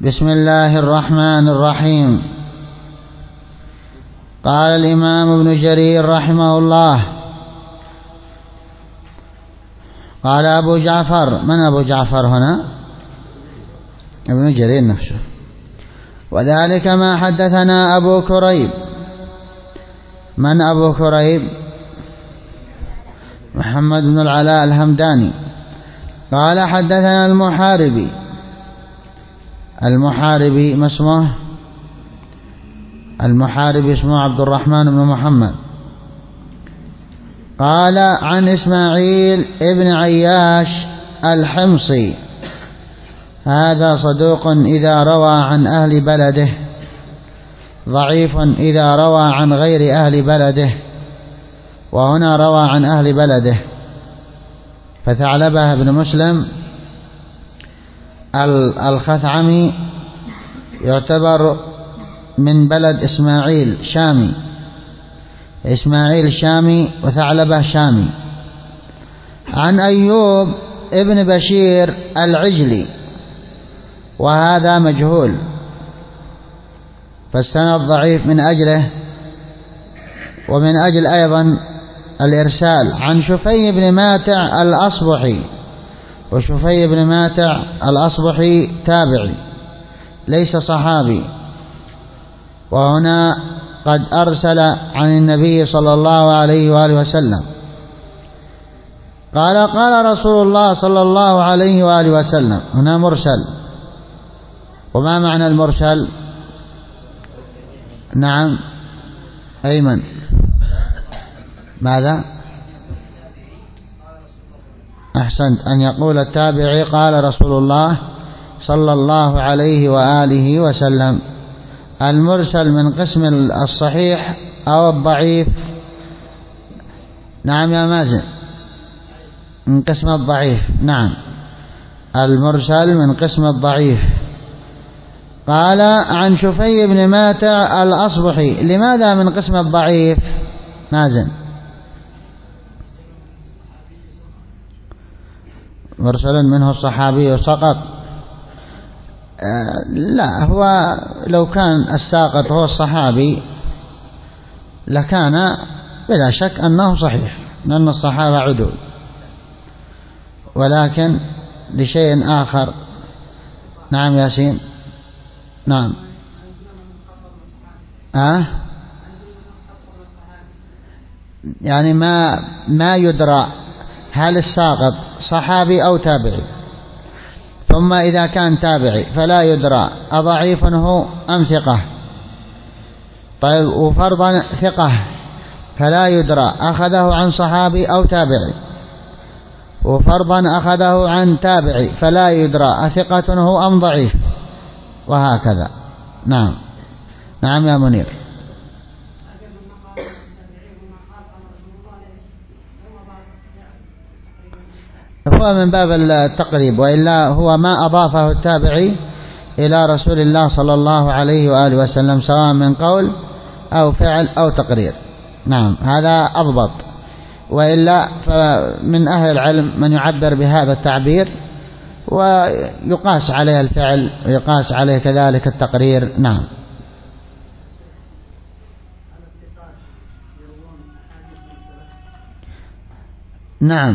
بسم الله الرحمن الرحيم. قال الإمام ابن جرير رحمه الله: قال أبو جعفر. من أبو جعفر هنا؟ ابن جرير نفسه. وذلك ما حدثنا أبو كريب. من أبو كريب؟ محمد بن العلاء الهمداني. قال حدثنا المحاربي. المحاربي ما اسمه؟ المحاربي اسمه عبد الرحمن بن محمد. قال عن إسماعيل ابن عياش الحمصي: هذا صدوق إذا روى عن أهل بلده، ضعيف إذا روى عن غير أهل بلده، وهنا روى عن أهل بلده. فثعلبة بن مسلم الخثعمي يعتبر من بلد إسماعيل شامي. إسماعيل شامي وثعلبة شامي. عن أيوب ابن بشير العجلي، وهذا مجهول، فالسند ضعيف من أجله، ومن أجل أيضا الإرسال. عن شفي بن ماتع الأصبحي، وشفي بن ماتع الأصبحي تابعي ليس صحابي، وهنا قد أرسل عن النبي صلى الله عليه وآله وسلم. قال: قال رسول الله صلى الله عليه وآله وسلم. هنا مرسل. وما معنى المرسل؟ نعم أيمن، ماذا؟ أحسنت، أن يقول التابعي: قال رسول الله صلى الله عليه وآله وسلم. المرسل من قسم الصحيح أو الضعيف؟ نعم يا مازن، من قسم الضعيف. نعم، المرسل من قسم الضعيف. قال عن شفي بن ماتع الأصبحي. لماذا من قسم الضعيف مازن؟ مرسل منه الصحابي سقط. لا، هو لو كان الساقط هو الصحابي لكان بلا شك أنه صحيح، لأن الصحابة عدول، ولكن لشيء آخر. نعم ياسين. نعم. يعني ما يدرى هل الساقط صحابي أو تابعي. ثم إذا كان تابعي فلا يدرى أضعيف هو أم ثقة. طيب، وفرضا ثقة فلا يدرى أخذه عن صحابي أو تابعي، وفرضا أخذه عن تابعي فلا يدرى أثقة هو أم ضعيف، وهكذا. نعم. نعم يا منير. هو من باب التقريب، وإلا هو ما أضافه التابعي إلى رسول الله صلى الله عليه وآله وسلم، سواء من قول أو فعل أو تقرير. نعم، هذا أضبط. وإلا فمن أهل العلم من يعبر بهذا التعبير ويقاس عليه الفعل ويقاس عليه كذلك التقرير. نعم. نعم.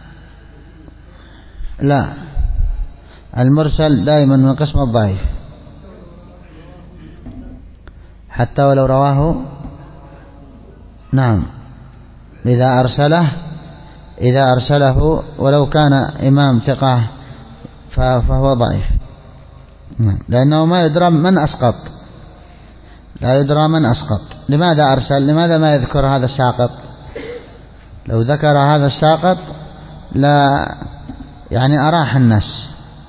لا، المرسل دائما من قسم الضعيف، حتى ولو رواه. نعم، إذا أرسله ولو كان إمام ثقة فهو ضعيف. لأنه ما يدرى من أسقط، لا يدرى من أسقط. لماذا أرسل؟ لماذا ما يذكر هذا الساقط؟ لو ذكر هذا الساقط لا يعني أراح الناس.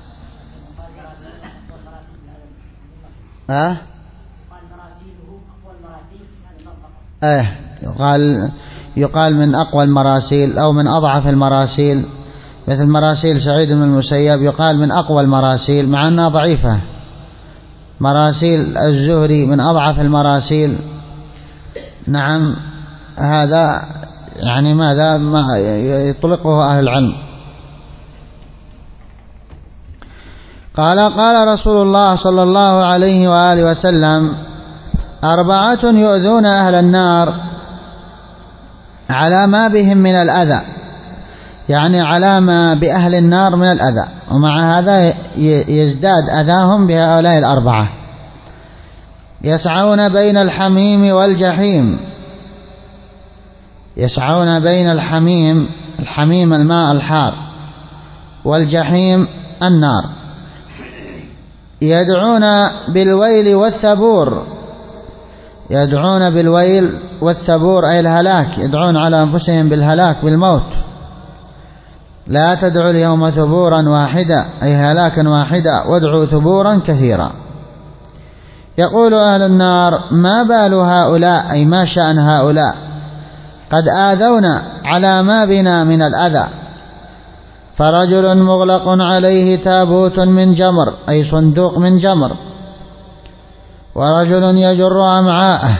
يقال من أقوى المراسيل أو من أضعف المراسيل، مثل مراسيل سعيد بن المسيب يقال من أقوى المراسيل مع أنها ضعيفة. مراسيل الزهري من أضعف المراسيل. نعم، هذا يعني ماذا ما يطلقه أهل العلم. قال رسول الله صلى الله عليه وآله وسلم: 4 يؤذون أهل النار على ما بهم من الأذى، يعني على ما بأهل النار من الأذى، ومع هذا يزداد أذاهم بهؤلاء 4: يسعون بين الحميم والجحيم. يسعون بين الحميم الماء الحار، والجحيم النار. يدعون بالويل والثبور. يدعون بالويل والثبور أي الهلاك، يدعون على أنفسهم بالهلاك بالموت. لا تدعوا اليوم ثبورا واحدا أي هلاكا واحدا، وادعوا ثبورا كثيرا. يقول أهل النار: ما بال هؤلاء أي ما شأن هؤلاء قد آذونا على ما بنا من الأذى. فرجل مغلق عليه تابوت من جمر أي صندوق من جمر، ورجل يجر أمعاءه،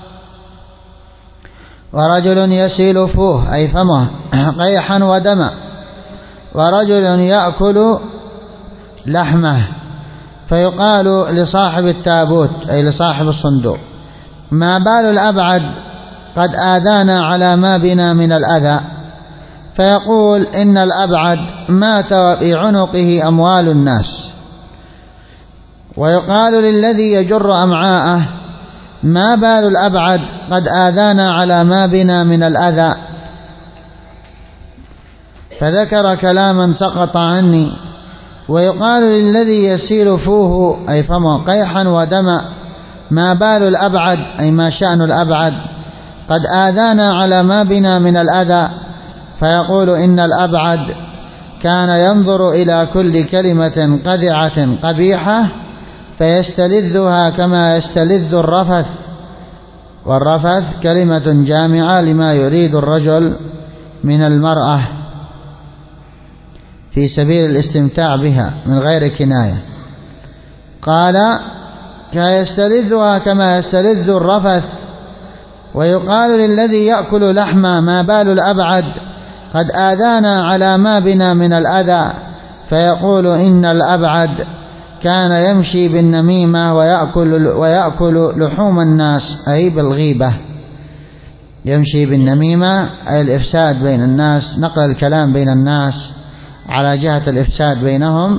ورجل يسيل فوه أي فمه قيحا ودما، ورجل يأكل لحمه. فيقال لصاحب التابوت أي لصاحب الصندوق: ما بال الأبعد قد آذانا على ما بنا من الأذى. فيقول: إن الأبعد مات وفي عنقه أموال الناس. ويقال للذي يجر أمعاءه: ما بال الأبعد قد آذانا على ما بنا من الأذى. فذكر كلاما سقط عني. ويقال للذي يسيل فوه أي فمه قيحا ودما: ما بال الأبعد أي ما شأن الأبعد قد آذانا على ما بنا من الأذى. فيقول: إن الأبعد كان ينظر إلى كل كلمة قذعة قبيحة فيستلذها كما يستلذ الرفث. والرفث كلمة جامعة لما يريد الرجل من المرأة في سبيل الاستمتاع بها من غير كناية. قال: يستلذها كما يستلذ الرفث. ويقال للذي يأكل لحما: ما بال الأبعد قد آذانا على ما بنا من الأذى. فيقول: إن الأبعد كان يمشي بالنميمة ويأكل لحوم الناس أي بالغيبة. يمشي بالنميمة أي الإفساد بين الناس، نقل الكلام بين الناس على جهة الإفساد بينهم،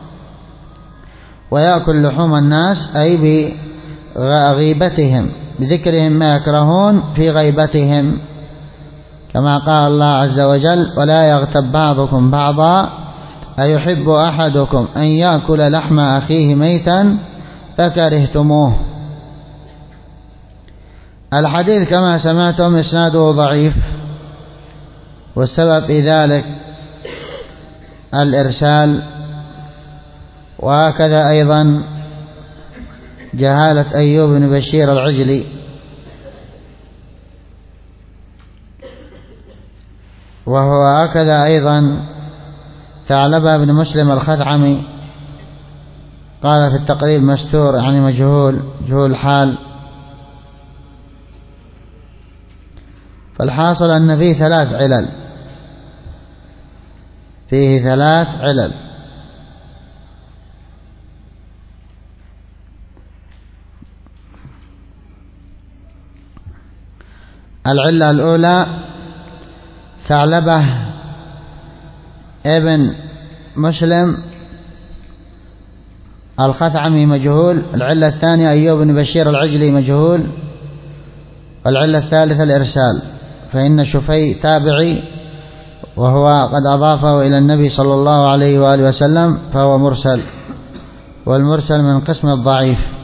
ويأكل لحوم الناس أي بغيبتهم، بذكرهم ما يكرهون في غيبتهم، كما قال الله عز وجل: ولا يغتب بعضكم بعضا أيحب أحدكم أن يأكل لحم أخيه ميتا فكرهتموه. الحديث كما سمعتم إسناده ضعيف، والسبب في ذلك الإرسال، وهكذا أيضا جهالة أيوب بن بشير العجلي، وهو هكذا أيضا ثعلبة بن مسلم الخثعمي قال في التقريب مستور يعني مجهول الحال. فالحاصل أن فيه 3 علل، فيه 3 علل. العلة الأولى: ثعلبة ابن مسلم الخثعمي مجهول. العلة الثانية: أيوب بن بشير العجلي مجهول. والعلة الثالثة: الإرسال، فإن شفي تابعي وهو قد أضافه إلى النبي صلى الله عليه وآله وسلم فهو مرسل، والمرسل من قسم الضعيف.